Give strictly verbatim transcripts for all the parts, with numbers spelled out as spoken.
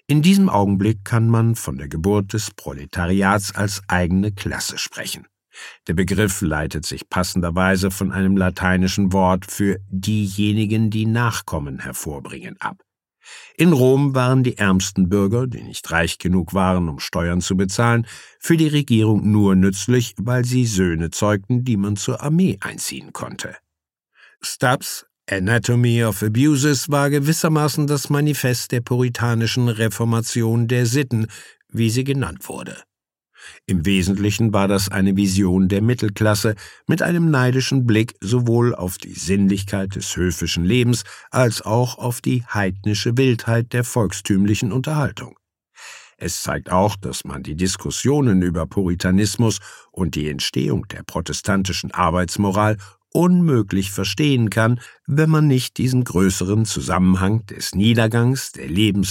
In diesem Augenblick kann man von der Geburt des Proletariats als eigene Klasse sprechen. Der Begriff leitet sich passenderweise von einem lateinischen Wort für diejenigen, die Nachkommen hervorbringen, ab. In Rom waren die ärmsten Bürger, die nicht reich genug waren, um Steuern zu bezahlen, für die Regierung nur nützlich, weil sie Söhne zeugten, die man zur Armee einziehen konnte. Stubbs' Anatomy of Abuses war gewissermaßen das Manifest der puritanischen Reformation der Sitten, wie sie genannt wurde. Im Wesentlichen war das eine Vision der Mittelklasse mit einem neidischen Blick sowohl auf die Sinnlichkeit des höfischen Lebens als auch auf die heidnische Wildheit der volkstümlichen Unterhaltung. Es zeigt auch, dass man die Diskussionen über Puritanismus und die Entstehung der protestantischen Arbeitsmoral unmöglich verstehen kann, wenn man nicht diesen größeren Zusammenhang des Niedergangs der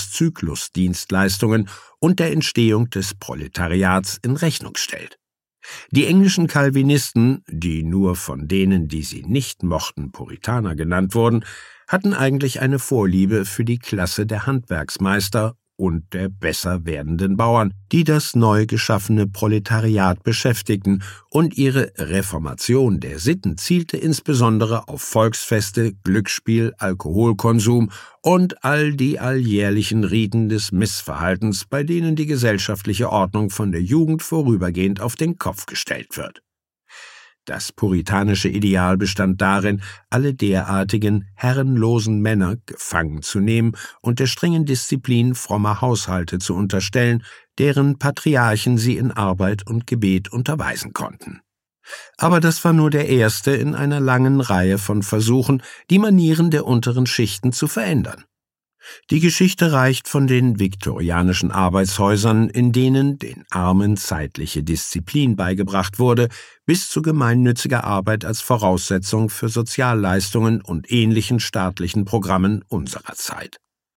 Lebenszyklusdienstleistungen und der Entstehung des Proletariats in Rechnung stellt. Die englischen Calvinisten, die nur von denen, die sie nicht mochten, Puritaner genannt wurden, hatten eigentlich eine Vorliebe für die Klasse der Handwerksmeister und der besser werdenden Bauern, die das neu geschaffene Proletariat beschäftigten, und ihre Reformation der Sitten zielte insbesondere auf Volksfeste, Glücksspiel, Alkoholkonsum und all die alljährlichen Riten des Missverhaltens, bei denen die gesellschaftliche Ordnung von der Jugend vorübergehend auf den Kopf gestellt wird. Das puritanische Ideal bestand darin, alle derartigen herrenlosen Männer gefangen zu nehmen und der strengen Disziplin frommer Haushalte zu unterstellen, deren Patriarchen sie in Arbeit und Gebet unterweisen konnten. Aber das war nur der erste in einer langen Reihe von Versuchen, die Manieren der unteren Schichten zu verändern. Die Geschichte reicht von den viktorianischen Arbeitshäusern, in denen den Armen zeitliche Disziplin beigebracht wurde, bis zu gemeinnütziger Arbeit als Voraussetzung für Sozialleistungen und ähnlichen staatlichen Programmen unserer Zeit.